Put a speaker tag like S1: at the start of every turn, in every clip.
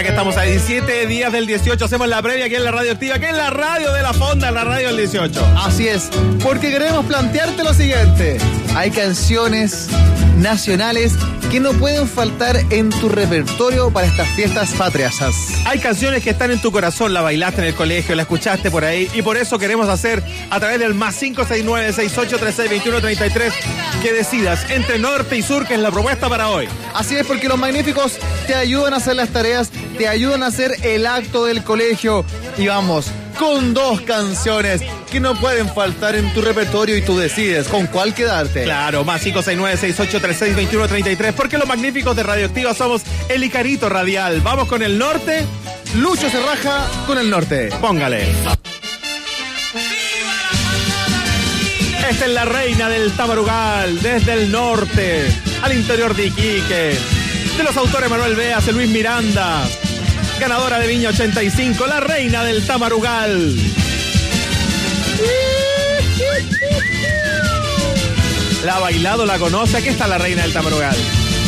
S1: que estamos a 17 días del 18. Hacemos la previa aquí en la Radio Activa, que es la radio de la Fonda, la radio del 18.
S2: Así es, porque queremos plantearte lo siguiente. Hay canciones nacionales que no pueden faltar en tu repertorio para estas fiestas patrias.
S1: Hay canciones que están en tu corazón, la bailaste en el colegio, la escuchaste por ahí, y por eso queremos hacer a través del más 569-6836-2133 que decidas entre norte y sur, que es la propuesta para hoy.
S2: Así es, porque los magníficos te ayudan a hacer las tareas, te ayudan a hacer el acto del colegio, y vamos con dos canciones que no pueden faltar en tu repertorio y tú decides con cuál quedarte.
S1: Claro, más 569-6836-2133, porque los magníficos de Radioactiva somos el Icarito Radial. Vamos con el norte.
S2: Lucho se raja con el norte.
S1: Póngale. Esta es la reina del Tamarugal, desde el norte al interior de Iquique. De los autores Manuel Beas, Luis Miranda. Ganadora de Viña 85, la reina del Tamarugal. La ha bailado, la conoce. Aquí está la reina del Tamarugal.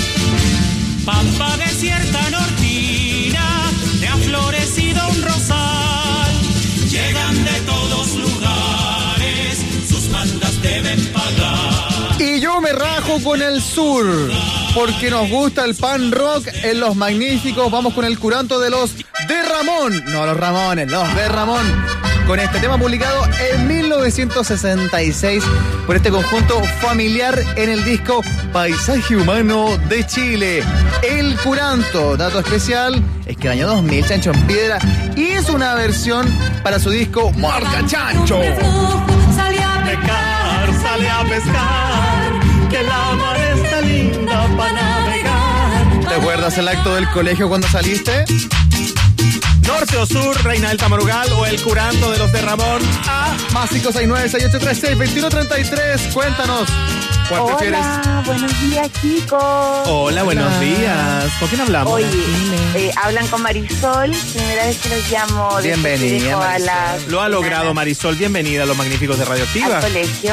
S3: Pampa desierta nortina, te ha florecido un rosal. Llegan de todos lugares, sus bandas deben pagar.
S2: Y yo me rajo con el sur, porque nos gusta el pan rock en los magníficos. Vamos con el curanto de los de Ramón. No los Ramones, los de Ramón. Con este tema publicado en 1966 por este conjunto familiar en el disco Paisaje Humano de Chile. El curanto, dato especial, es que el año 2000 Chancho en Piedra hizo una versión para su disco Marca Chancho.
S3: Sale a pescar, que la mar está linda para navegar.
S2: ¿Te acuerdas el acto del colegio cuando saliste?
S1: Norte o sur, reina del Tamarugal o el curanto de los de Ramón.
S2: Más 569-6836-2133. Cuéntanos, ¿cuál prefieres?
S4: Hola, buenos días, chicos.
S1: Hola, buenos días. ¿Con quién hablamos?
S4: Oye, hablan con Marisol, primera vez que los llamo.
S2: Bienvenida, Marisol.
S1: Lo ha logrado, Marisol. Bienvenida a los magníficos de Radioactiva.
S4: Al colegio.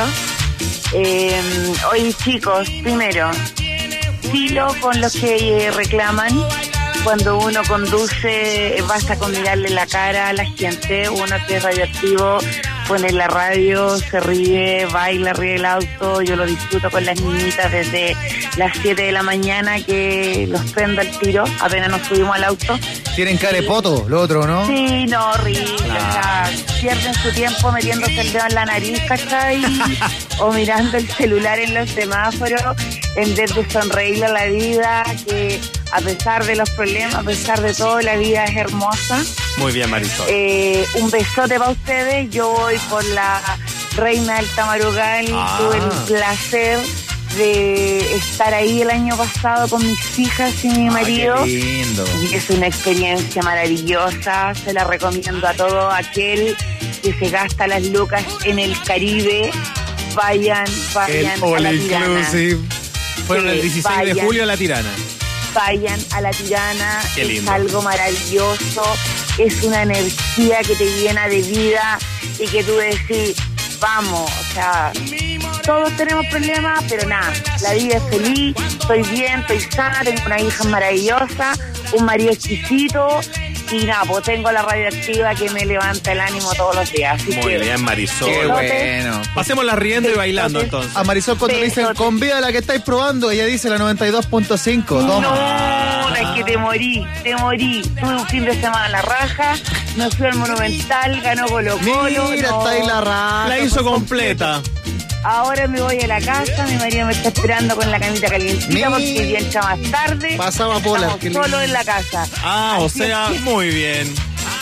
S4: Oye, chicos, primero, filo con los que reclaman. Cuando uno conduce, basta con mirarle la cara a la gente. Uno que es radioactivo, pone la radio, se ríe, baila arriba del auto. Yo lo disfruto con las niñitas desde las 7 de la mañana, que los prendo al tiro apenas nos subimos al auto.
S2: Tienen carepoto, lo otro, ¿no?
S4: Sí, no, horrible. O sea, pierden su tiempo metiéndose el dedo en la nariz, ¿cachai? O mirando el celular en los semáforos, en vez de sonreírle a la vida, que a pesar de los problemas, a pesar de todo, la vida es hermosa.
S1: Muy bien, Marisol.
S4: Un besote para ustedes. Yo voy por la reina del Tamarugal. Tuve el placer de estar ahí el año pasado con mis hijas y mi marido.
S2: Qué lindo.
S4: Y es una experiencia maravillosa. Se la recomiendo a todo aquel que se gasta las lucas en el Caribe. Vayan
S2: El
S4: a la Tirana.
S2: All-Inclusive.
S1: Fueron el 16 de julio a la Tirana.
S4: Vayan a la Tirana.
S1: Qué lindo.
S4: Es algo maravilloso. Es una energía que te llena de vida y que tú decís, vamos, o sea, todos tenemos problemas, pero nada, la vida es feliz, estoy bien, estoy sana, tengo una hija maravillosa, un marido exquisito. Y nada, pues tengo la radioactiva que me levanta el ánimo todos los días. Así
S1: Muy bien, Marisol.
S2: Qué bueno.
S1: Pasémosla riendo y bailando, entonces.
S2: A Marisol, cuando le dicen con vida la que estáis probando, ella dice la 92.5. Toma.
S4: No, es que te morí. Tuve un fin de semana a la raja, me fui al Monumental, ganó Colo-Colo.
S2: Mira,
S4: no.
S2: está ahí la raja.
S1: La hizo completa.
S4: Ahora me voy a la casa, mi marido me está esperando con la camita calientita porque entra más tarde.
S2: Pasaba Pola.
S4: Estamos solos en la casa.
S1: O sea, muy bien.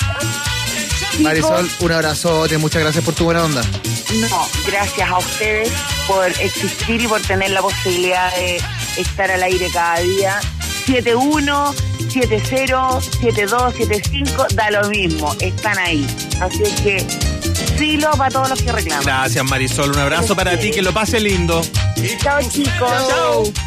S2: Marisol, un abrazote, muchas gracias por tu buena onda.
S4: No, gracias a ustedes por existir y por tener la posibilidad de estar al aire cada día. 71, 70, 72, 75, da lo mismo, están ahí. Así es que filo para todos los que reclaman.
S1: Gracias, Marisol. Un abrazo para ti, que lo pase lindo.
S4: Chao, chicos.
S1: Chao.
S5: 92.5.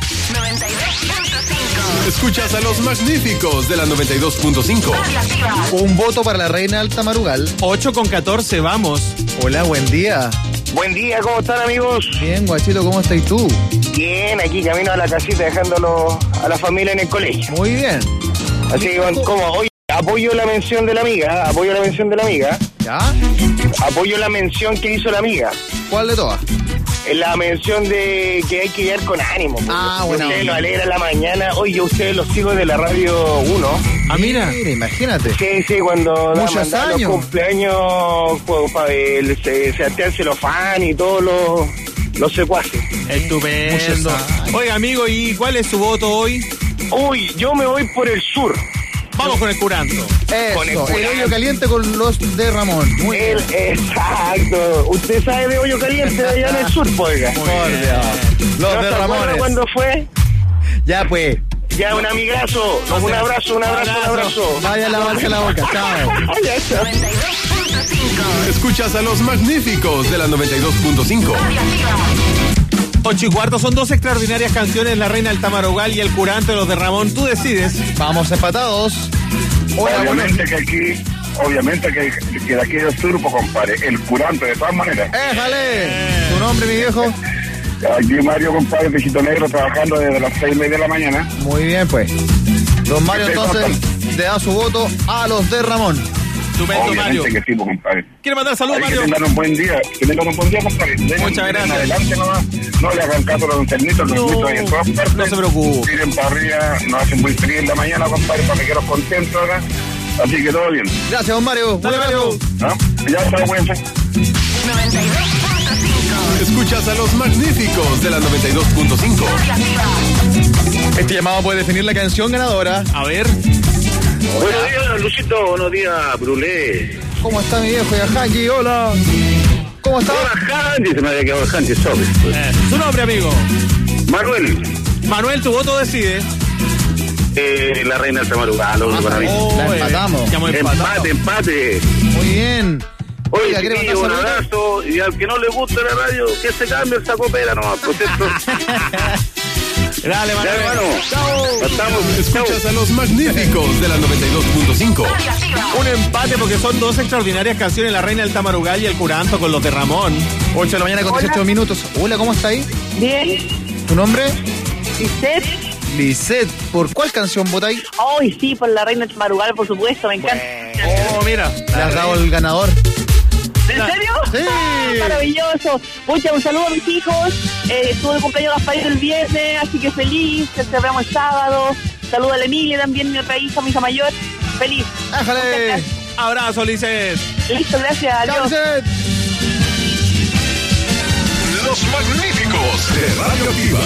S5: Escuchas a los magníficos de la 92.5.
S2: Un voto para la reina del Tamarugal.
S1: 8:14, vamos.
S2: Hola, buen día.
S6: Buen día, ¿cómo están, amigos?
S2: Bien, guachito, ¿cómo estás tú?
S6: Bien, aquí camino a la casita dejándolo a la familia en el colegio.
S2: Muy bien.
S6: Así que, como hoy apoyo la mención de la amiga,
S2: ¿Ya?
S6: apoyo la mención que hizo la amiga.
S2: ¿Cuál de todas?
S6: La mención de que hay que llegar con ánimo.
S2: Bueno.
S6: Ustedes lo alegra la mañana. Oye, ustedes los sigo de la Radio 1.
S1: Ah, mira.
S2: Imagínate.
S6: Sí, cuando
S2: Muchos
S6: mandaban
S2: años.
S6: los cumpleaños, pues, para el Sebastián Celofán y todos los secuaces.
S1: Estupendo. Oiga, amigo, ¿y cuál es su voto hoy?
S6: Uy, yo me voy por el sur.
S1: Vamos con el curanto.
S6: Con
S2: Eso,
S6: el
S2: el hoyo caliente con los de Ramón. Muy bien.
S6: Exacto. Usted sabe de hoyo caliente de allá en el sur, oiga.
S2: Por Dios. Los
S6: ¿No
S2: de
S6: se acuerda
S2: Ramones.
S6: cuándo fue?
S2: Ya pues.
S6: Ya, un amigazo. Un abrazo.
S2: Vaya a lavarse la boca. Chao.
S6: Ya está.
S5: 92.5. Escuchas a los magníficos de la 92.5.
S1: 8:15 son dos extraordinarias canciones, La Reina del Tamarugal y El Curanto de los de Ramón. Tú decides.
S2: Vamos empatados. Hola,
S7: Obviamente que de aquí del sur, pues, compadre, el curante de todas maneras.
S2: ¡Éjale! ¿Tu nombre, mi viejo?
S7: Aquí Mario, compadre, Pechito Negro, trabajando desde las 6:30 de la mañana.
S2: Muy bien, pues. Don Mario, entonces, le da su voto a los de Ramón.
S1: Estupendo, Mario.
S7: Obviamente que sí, pues, compadre.
S1: ¿Quiere mandar saludos,
S7: Ahí
S1: Mario?
S7: que tengan un buen día, compadre.
S1: Muchas gracias.
S7: Adelante nomás, no le hagan caso a los enfermitos, los enfermitos ahí en todas partes.
S1: No se preocupe.
S7: Tiren para arriba, nos hacen muy frío en la mañana, compadre, para que quedemos contentos acá. Así que todo bien.
S2: Gracias, don Mario.
S1: Dale, Mario.
S7: ¿Ah? Ya está, cuídense.
S6: 92.5.
S5: Escuchas a los magníficos de la 92.5.
S2: Este llamado puede definir la canción ganadora.
S1: A ver.
S6: Buenos días, Lucito. Buenos días, Brulé.
S2: ¿Cómo está mi viejo Yahanji? Hola. ¿Cómo está?
S6: Hola, Handy. Se me había quedado el Handy, sobre.
S1: Su nombre, amigo.
S6: Manuel.
S1: Manuel, tu voto decide.
S6: La Reina del Tamarugal. Para mí.
S2: La empatamos.
S1: Ya hemos empatado.
S6: Empate.
S2: Muy bien.
S6: Oye,
S2: Oiga, ¿quiere mandar
S6: un
S2: saludos?
S6: abrazo. Y al que no le guste la radio, que se cambie el saco pera nomás, por cierto.
S1: Dale,
S6: Ya,
S1: Manuel.
S6: hermano.
S1: Chao.
S6: Estamos.
S5: Escuchas a los magníficos de la 92.5.
S1: Un empate porque son dos extraordinarias canciones, La Reina del Tamarugal y El Curanto con los de Ramón.
S2: 8 de la mañana con 18 minutos. Hola, ¿cómo está ahí?
S4: Bien,
S2: ¿Tu nombre?
S4: Lisette.
S2: Lisette. ¿Por cuál canción votáis?
S4: Ay, sí, por la Reina del Marugal, por supuesto, me encanta.
S1: Oh, mira.
S2: Le has dado el ganador.
S4: ¿En serio?
S2: Sí.
S4: Ah, maravilloso. Pucha, un saludo a mis hijos. Estuve de cumpleaños Rafael el viernes, así que feliz. Que celebramos el sábado. Saludo a la Emilia también, mi otra hija, mi hija mayor. Feliz.
S2: ¡Éjale!
S1: Abrazo, Lices.
S4: Listo, gracias.
S2: ¡Chao,
S4: Adiós.
S2: Lisette!
S5: Los magníficos de Radioactiva.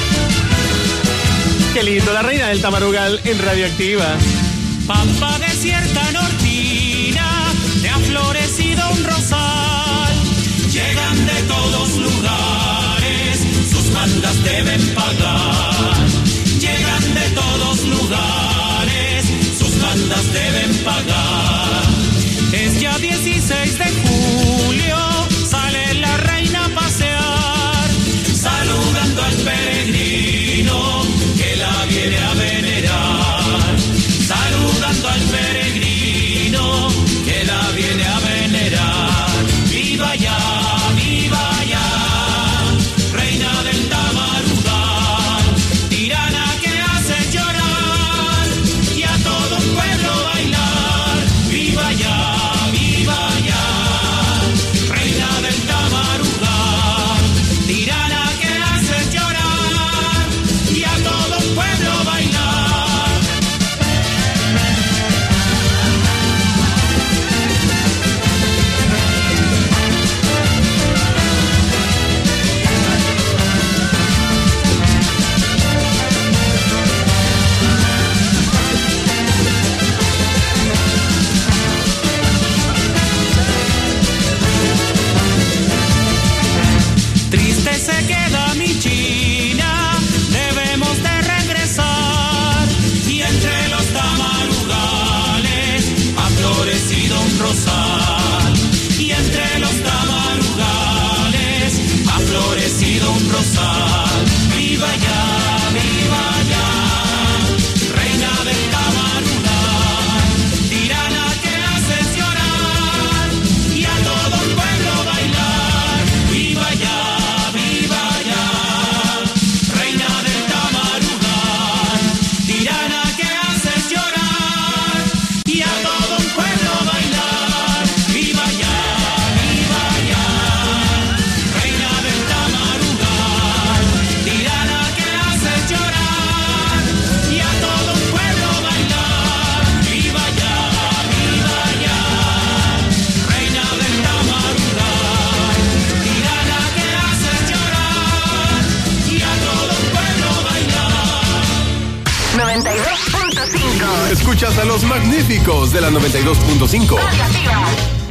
S1: Qué lindo, La Reina del Tamarugal en Radioactiva.
S3: Pampa desierta nortina, te ha florecido un rosal. Llegan de todos lugares, sus bandas deben pagar. Llegan de todos lugares, sus bandas deben pagar. Es ya 16 de julio, sale la reina a pasear, saludando al peregrino que la viene a venerar. Saludando al peregrino que la viene a venerar. Viva ya, reina del Tamarugal, tirana que hace llorar y a todo un pueblo bailar. Viva ya,
S5: Escuchas a los magníficos de la 92.5.
S8: Radio Activa.